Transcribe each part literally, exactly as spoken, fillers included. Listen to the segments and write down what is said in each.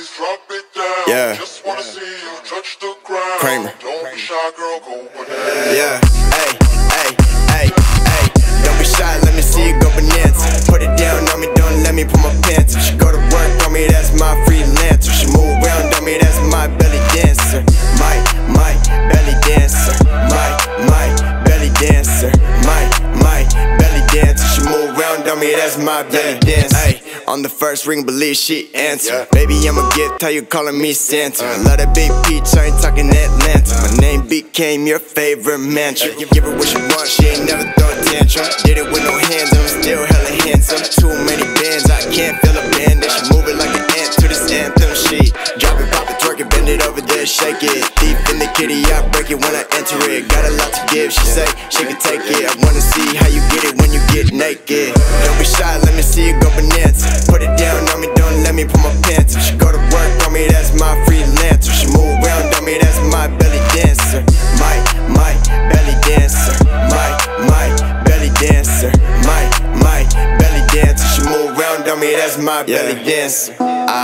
ladies, drop it down. Yeah. Just wanna see you touch the ground. Kramer. Don't be shy, girl, go bananas. Yeah, hey, hey, hey, hey. Don't be shy, let me see you go bananas. Put it down on me, don't let me put my pants up. She go to work on me, that's my freelancer. She move around on me, that's my belly dancer. My, my belly dancer. My, my belly dancer. My, my belly dancer. She move around on me, that's my belly dancer. Hey, on the first ring, believe she answer. Yeah. Baby, I'm a gift, how you calling me Santa? Uh. Love that big peach, I ain't talking Atlanta. My name became your favorite mantra. Give, give her what she wants, she ain't never throw a tantrum. Did it with no hands, I'm still hella handsome. Too many bands, I can't feel a bandage. She move it like an ant to this anthem. She drop it, pop it, twerk it, bend it over there, shake it. Deep in the kitty, I break it when I enter it. Got a lot to give, she say she can take it. I wanna see how you get it when you get naked. Don't be shy, let me see you go bananas. Put it down on me, don't let me put my pants up. She go to work on me, that's my freelancer. She move around on me, that's my belly dancer. My, my belly dancer. My, my belly dancer. My, my belly dancer. She move around on me, that's my belly dancer.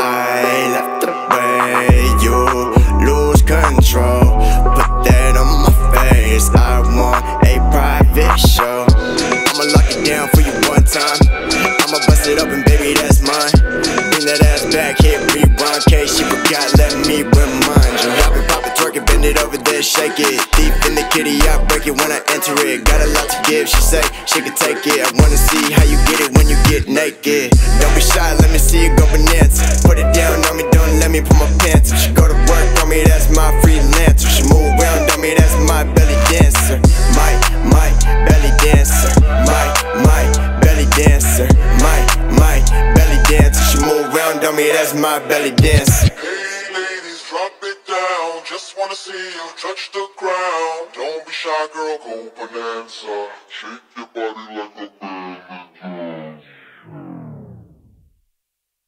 I love the way you lose control. Put that on my face, I want a private show. I'ma lock it down for you one time. I'ma bust it open, baby, that's mine. Bring that ass back, hit rewind. Case she forgot, let me remind you. Drop it, pop it, twerk it, bend it over there, shake it. Deep in the kitty, I break it when I enter it. Got a lot to give, she say she can take it. I wanna see how you get it when you get naked. Don't be shy, let me see you go bananas. Put it down on me, don't let me put my pants up. She go to work on me, that's my freelancer. She move around on me, that's my belly dancer. My, my belly dancer. My, my belly dancer. My, my belly dancer. She move around on me, that's my belly dancer. Hey ladies, drop it down. Just wanna see you touch the ground. Don't be shy, girl, go bonanza. Shake your body like a bird.